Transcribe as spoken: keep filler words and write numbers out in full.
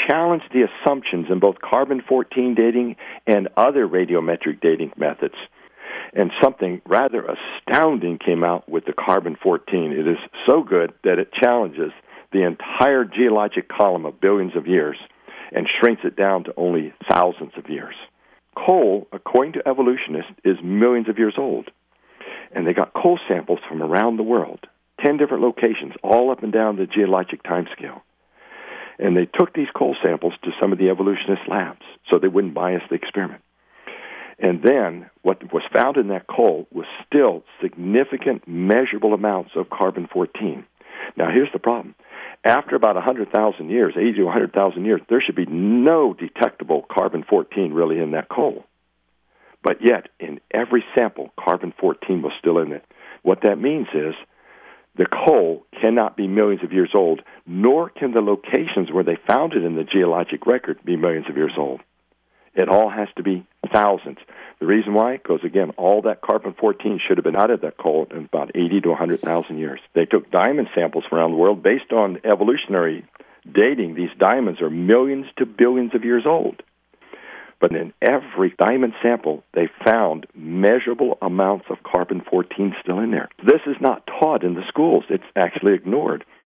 challenged the assumptions in both carbon fourteen dating and other radiometric dating methods. And something rather astounding came out with the carbon fourteen. It is so good that it challenges the entire geologic column of billions of years and shrinks it down to only thousands of years. Coal, according to evolutionists, is millions of years old. And they got coal samples from around the world, ten different locations, all up and down the geologic timescale. And they took these coal samples to some of the evolutionist labs so they wouldn't bias the experiment. And then what was found in that coal was still significant measurable amounts of carbon fourteen. Now, here's the problem. After about one hundred thousand years, eighty to one hundred thousand years, there should be no detectable carbon fourteen really in that coal. But yet, in every sample, carbon fourteen was still in it. What that means is the coal cannot be millions of years old, nor can the locations where they found it in the geologic record be millions of years old. It all has to be thousands. The reason why? Because, again, all that carbon fourteen should have been out of that coal in about eighty to one hundred thousand years. They took diamond samples from around the world. Based on evolutionary dating, these diamonds are millions to billions of years old. But in every diamond sample, they found measurable amounts of carbon fourteen still in there. This is not taught in the schools. It's actually ignored.